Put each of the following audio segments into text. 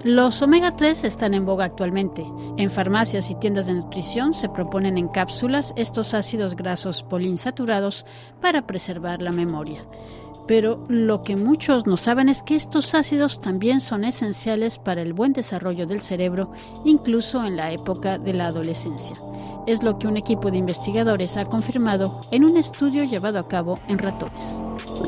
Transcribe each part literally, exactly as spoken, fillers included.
Los omega tres están en boga actualmente. En farmacias y tiendas de nutrición se proponen en cápsulas estos ácidos grasos poliinsaturados para preservar la memoria. Pero lo que muchos no saben es que estos ácidos también son esenciales para el buen desarrollo del cerebro, incluso en la época de la adolescencia. Es lo que un equipo de investigadores ha confirmado en un estudio llevado a cabo en ratones.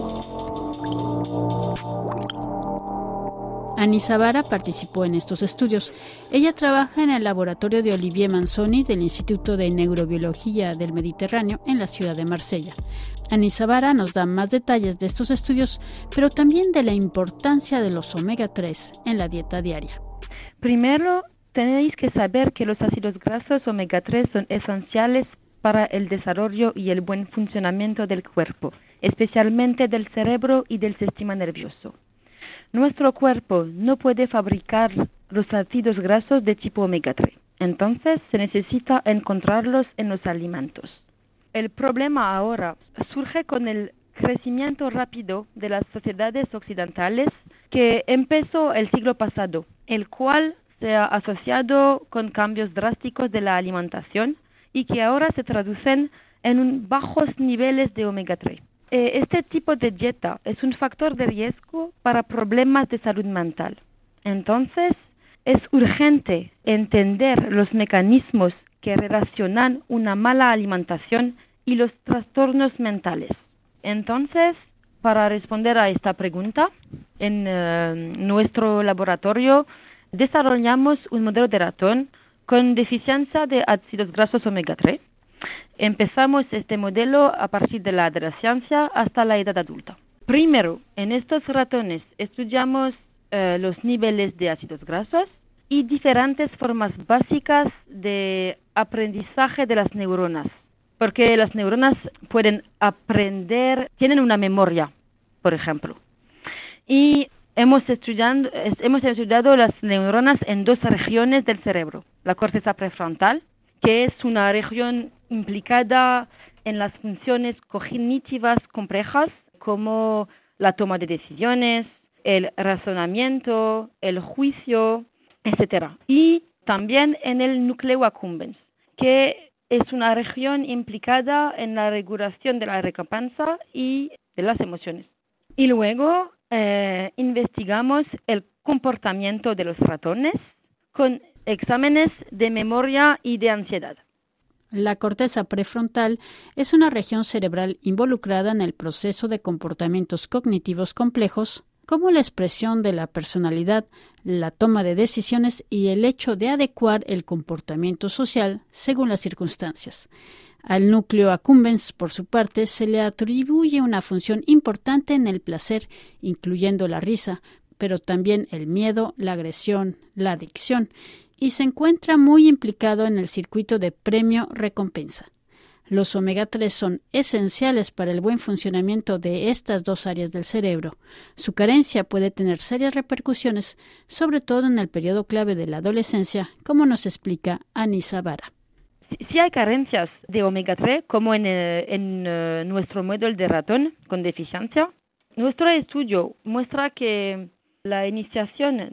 Annie Zavara participó en estos estudios. Ella trabaja en el laboratorio de Olivier Manzoni del Instituto de Neurobiología del Mediterráneo en la ciudad de Marsella. Annie Zavara nos da más detalles de estos estudios, pero también de la importancia de los omega tres en la dieta diaria. Primero, tenéis que saber que los ácidos grasos omega tres son esenciales para el desarrollo y el buen funcionamiento del cuerpo, especialmente del cerebro y del sistema nervioso. Nuestro cuerpo no puede fabricar los ácidos grasos de tipo omega tres, entonces se necesita encontrarlos en los alimentos. El problema ahora surge con el crecimiento rápido de las sociedades occidentales que empezó el siglo pasado, el cual se ha asociado con cambios drásticos de la alimentación y que ahora se traducen en un bajos niveles de omega tres. Este tipo de dieta es un factor de riesgo para problemas de salud mental. Entonces, es urgente entender los mecanismos que relacionan una mala alimentación y los trastornos mentales. Entonces, para responder a esta pregunta, en uh, nuestro laboratorio desarrollamos un modelo de ratón con deficiencia de ácidos grasos omega tres. Empezamos este modelo a partir de la adolescencia hasta la edad adulta. Primero, en estos ratones estudiamos uh, los niveles de ácidos grasos y diferentes formas básicas de aprendizaje de las neuronas, porque las neuronas pueden aprender, tienen una memoria, por ejemplo. Y hemos estudiado, hemos estudiado las neuronas en dos regiones del cerebro, la corteza prefrontal, que es una región implicada en las funciones cognitivas complejas como la toma de decisiones, el razonamiento, el juicio, etcétera. Y también en el núcleo accumbens, que es una región implicada en la regulación de la recompensa y de las emociones. Y luego eh, investigamos el comportamiento de los ratones con exámenes de memoria y de ansiedad. La corteza prefrontal es una región cerebral involucrada en el proceso de comportamientos cognitivos complejos, como la expresión de la personalidad, la toma de decisiones y el hecho de adecuar el comportamiento social según las circunstancias. Al núcleo accumbens, por su parte, se le atribuye una función importante en el placer, incluyendo la risa, pero también el miedo, la agresión, la adicción, y se encuentra muy implicado en el circuito de premio-recompensa. Los omega tres son esenciales para el buen funcionamiento de estas dos áreas del cerebro. Su carencia puede tener serias repercusiones, sobre todo en el periodo clave de la adolescencia, como nos explica Annie Zavara. Si hay carencias de omega tres, como en, en uh, nuestro modelo de ratón con deficiencia, nuestro estudio muestra que la iniciación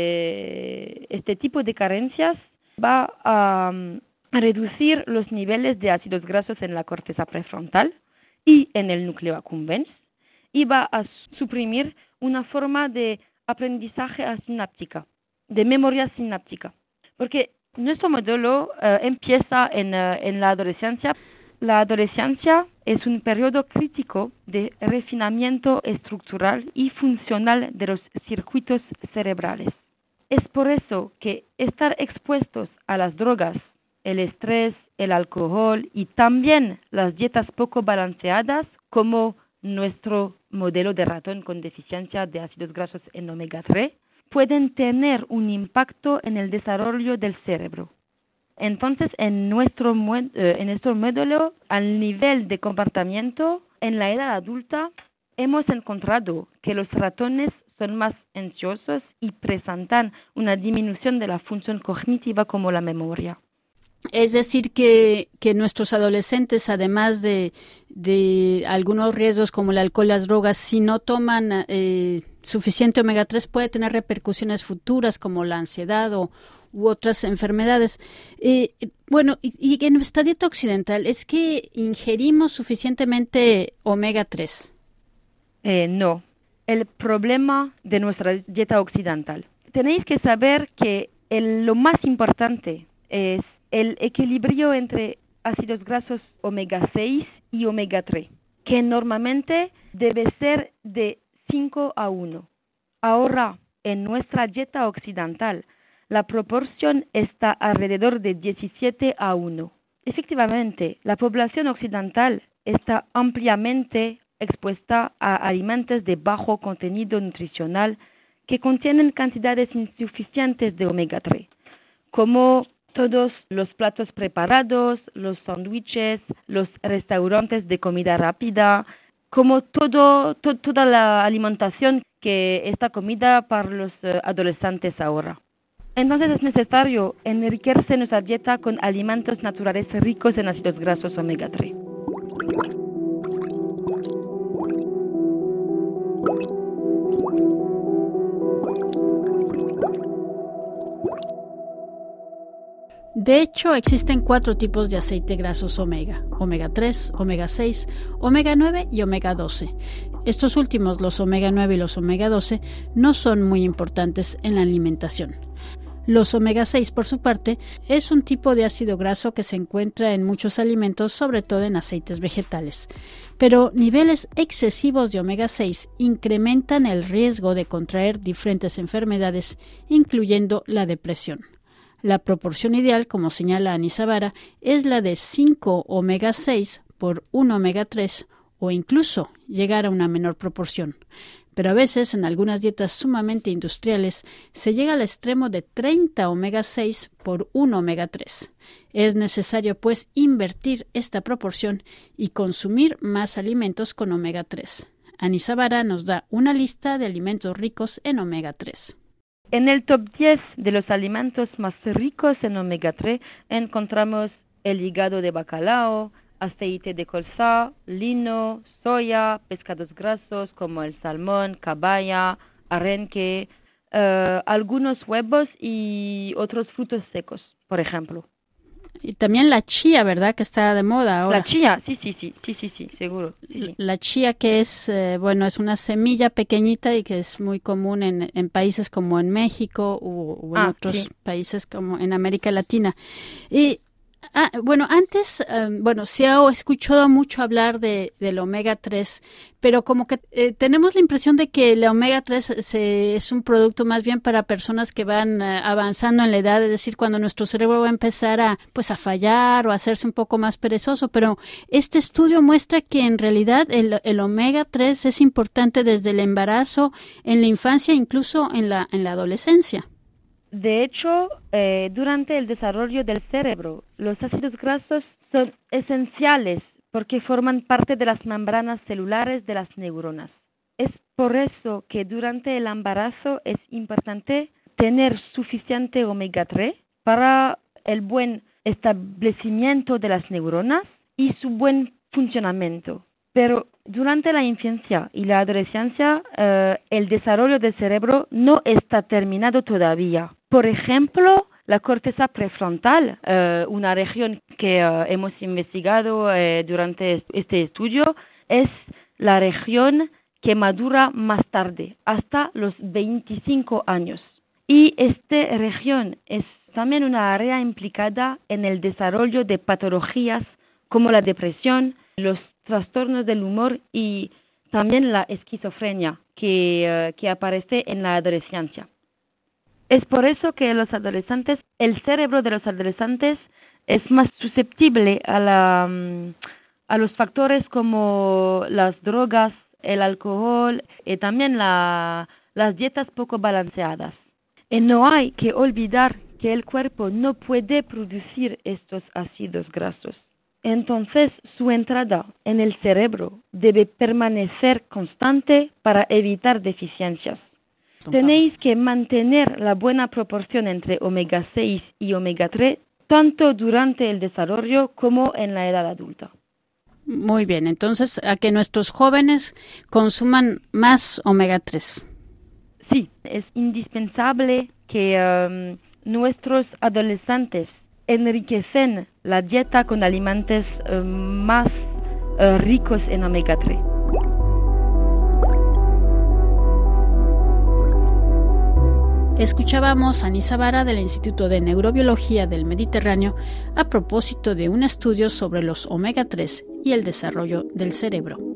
de este tipo de carencias va a um, reducir los niveles de ácidos grasos en la corteza prefrontal y en el núcleo accumbens y va a suprimir una forma de aprendizaje asináptica, de memoria sináptica. Porque nuestro modelo uh, empieza en, uh, en la adolescencia. La adolescencia es un periodo crítico de refinamiento estructural y funcional de los circuitos cerebrales. Es por eso que estar expuestos a las drogas, el estrés, el alcohol y también las dietas poco balanceadas, como nuestro modelo de ratón con deficiencia de ácidos grasos en omega tres, pueden tener un impacto en el desarrollo del cerebro. Entonces, en nuestro, en nuestro modelo, al nivel de comportamiento, en la edad adulta, hemos encontrado que los ratones son más ansiosos y presentan una disminución de la función cognitiva como la memoria. Es decir, que, que nuestros adolescentes, además de, de algunos riesgos como el alcohol, las drogas, si no toman eh, suficiente omega tres puede tener repercusiones futuras como la ansiedad o u otras enfermedades. Eh, bueno, y, y en nuestra dieta occidental, ¿es que ingerimos suficientemente omega tres? Eh, no. El problema de nuestra dieta occidental. Tenéis que saber que el, lo más importante es el equilibrio entre ácidos grasos omega seis y omega tres, que normalmente debe ser de cinco a uno. Ahora, en nuestra dieta occidental, la proporción está alrededor de diecisiete a uno. Efectivamente, la población occidental está ampliamente expuesta a alimentos de bajo contenido nutricional que contienen cantidades insuficientes de omega tres, como todos los platos preparados, los sándwiches, los restaurantes de comida rápida, como todo, to, toda la alimentación que está comida para los uh, adolescentes ahora. Entonces es necesario enriquecer nuestra dieta con alimentos naturales ricos en ácidos grasos omega tres. De hecho, existen cuatro tipos de aceite grasos omega: omega tres, omega seis, omega nueve y omega doce. Estos últimos, los omega nueve y los omega doce, no son muy importantes en la alimentación. Los omega seis, por su parte, es un tipo de ácido graso que se encuentra en muchos alimentos, sobre todo en aceites vegetales. Pero niveles excesivos de omega seis incrementan el riesgo de contraer diferentes enfermedades, incluyendo la depresión. La proporción ideal, como señala Anissa Vara, es la de cinco omega seis por un omega tres o incluso llegar a una menor proporción. Pero a veces, en algunas dietas sumamente industriales, se llega al extremo de treinta omega seis por un omega tres. Es necesario, pues, invertir esta proporción y consumir más alimentos con omega tres. Anissa Vara nos da una lista de alimentos ricos en omega tres. En el top diez de los alimentos más ricos en omega tres encontramos el hígado de bacalao, aceite de colza, lino, soya, pescados grasos como el salmón, caballa, arenque, uh, algunos huevos y otros frutos secos, por ejemplo. Y también la chía, ¿verdad? Que está de moda ahora. La chía, sí, sí, sí, sí, sí, sí, seguro. Sí, sí. La chía, que es, eh, bueno, es una semilla pequeñita y que es muy común en, en países como en México o, o en ah, otros sí. países como en América Latina. Y Ah, bueno, antes, um, bueno, sí he escuchado mucho hablar de del omega tres, pero como que eh, tenemos la impresión de que el omega tres se, es un producto más bien para personas que van uh, avanzando en la edad, es decir, cuando nuestro cerebro va a empezar a, pues, a fallar o a hacerse un poco más perezoso, pero este estudio muestra que en realidad el, el omega tres es importante desde el embarazo, en la infancia, incluso en la, en la adolescencia. De hecho, eh, durante el desarrollo del cerebro, los ácidos grasos son esenciales porque forman parte de las membranas celulares de las neuronas. Es por eso que durante el embarazo es importante tener suficiente omega tres para el buen establecimiento de las neuronas y su buen funcionamiento. Pero durante la infancia y la adolescencia, eh, el desarrollo del cerebro no está terminado todavía. Por ejemplo, la corteza prefrontal, eh, una región que eh, hemos investigado eh, durante este estudio, es la región que madura más tarde, hasta los veinticinco años. Y esta región es también una área implicada en el desarrollo de patologías como la depresión, los trastornos del humor y también la esquizofrenia que, uh, que aparece en la adolescencia. Es por eso que los adolescentes, el cerebro de los adolescentes es más susceptible a, la, um, a los factores como las drogas, el alcohol y también la, las dietas poco balanceadas. Y no hay que olvidar que el cuerpo no puede producir estos ácidos grasos. Entonces, su entrada en el cerebro debe permanecer constante para evitar deficiencias. Tenéis que mantener la buena proporción entre omega seis y omega tres, tanto durante el desarrollo como en la edad adulta. Muy bien, entonces a que nuestros jóvenes consuman más omega tres. Sí, es indispensable que um, nuestros adolescentes enriquecen la dieta con alimentos uh, más uh, ricos en omega tres. Escuchábamos a Anisa Vara del Instituto de Neurobiología del Mediterráneo a propósito de un estudio sobre los omega tres y el desarrollo del cerebro.